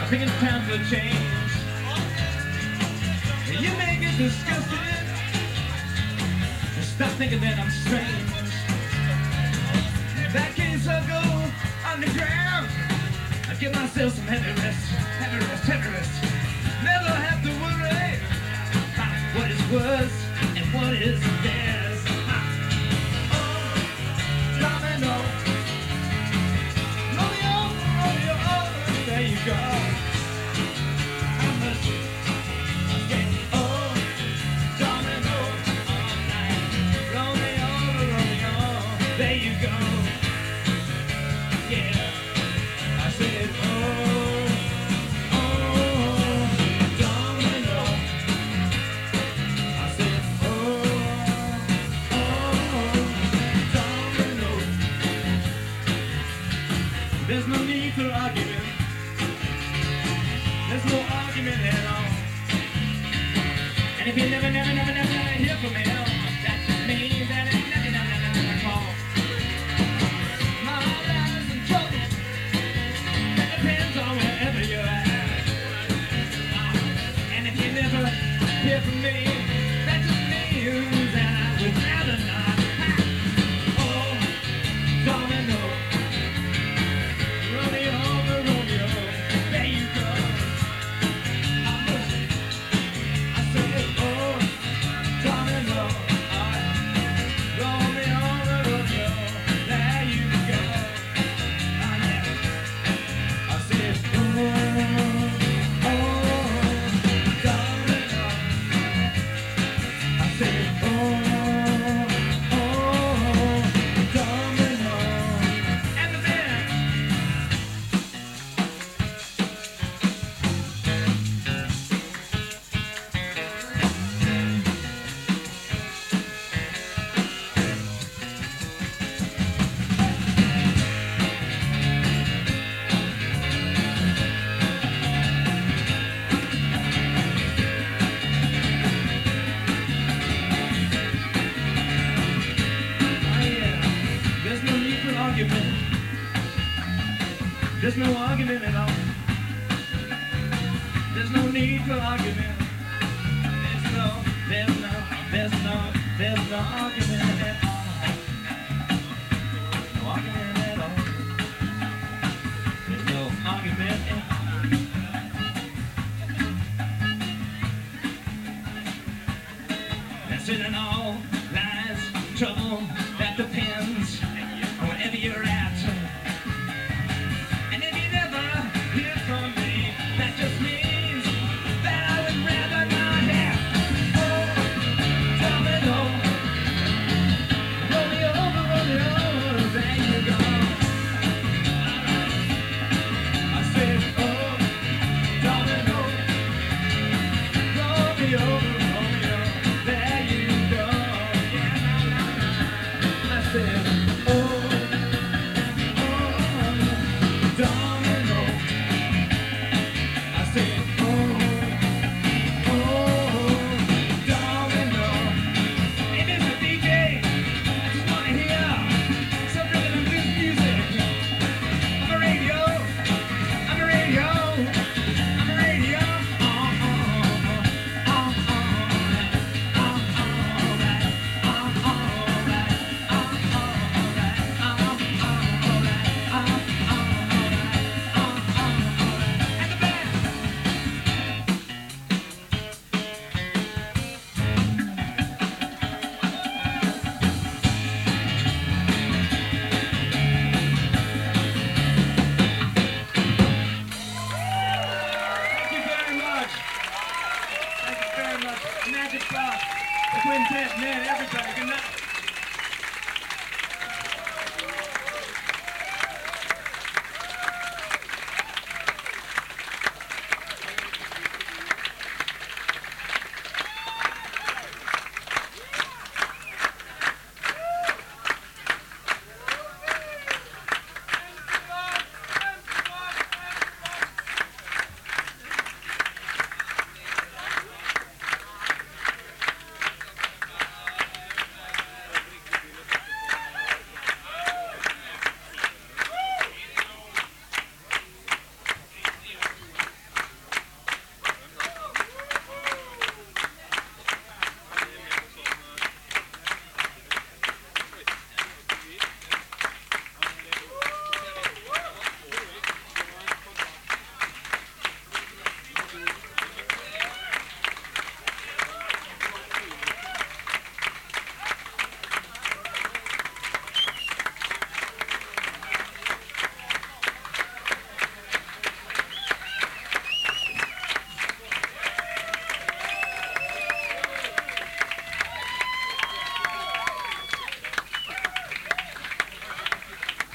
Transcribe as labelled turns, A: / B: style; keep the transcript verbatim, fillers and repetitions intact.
A: I think it's time for a change. You make it disgusting. Stop thinking that I'm strange. That case I'll go underground. I give myself some heavy rest, heavy rest, heavy rest. Never have to worry about what is worse and what is theirs. Oh, domino, Romeo, Romeo, there you go. I must say, oh, domino, all night, Romeo, Romeo, there you go. Yeah. I said, oh, oh, domino. I said, oh, oh, domino. There's no need for argument. There's no argument at all. And if you never, never, never, never, never hear from me, that just means that it's never, never, never, never call. My life is in trouble. Depends on wherever you're at. And if you never hear from me, that just means that I would rather not. Oh, domino, Romeo, Romeo, there you go. I must, I said, oh, domino, Romeo, Romeo, there you go. I never. I said, oh, oh, domino. I said, oh, oh, domino. And the band. Oh yeah, there's no need for argument. There's no argument at all. There's no need for argument. There's no, there's no, there's no, there's no argument at all. No argument at all. There's no argument at all. That's it and all lies, trouble, that depends on wherever you're at. And if you never hear from me, that just means that I would rather not have. Oh, domino, Romeo, Romeo, there you go. I said, oh, domino, Romeo, Romeo, there you go. Yeah, la, la, la. I said, oh, oh, domino. I said, oh, oh, domino. Hey, Mister D J, I just want to hear some rhythm and blues music. I'm a radio, I'm a radio, I'm a radio. Oh, oh, oh, oh, oh, oh, alright, oh, alright, oh, alright, oh, alright, oh, alright, oh, alright, oh, alright. And the band. Thank you very much. Thank you very much. Magic Box, the Quintet, man, everybody. Good night.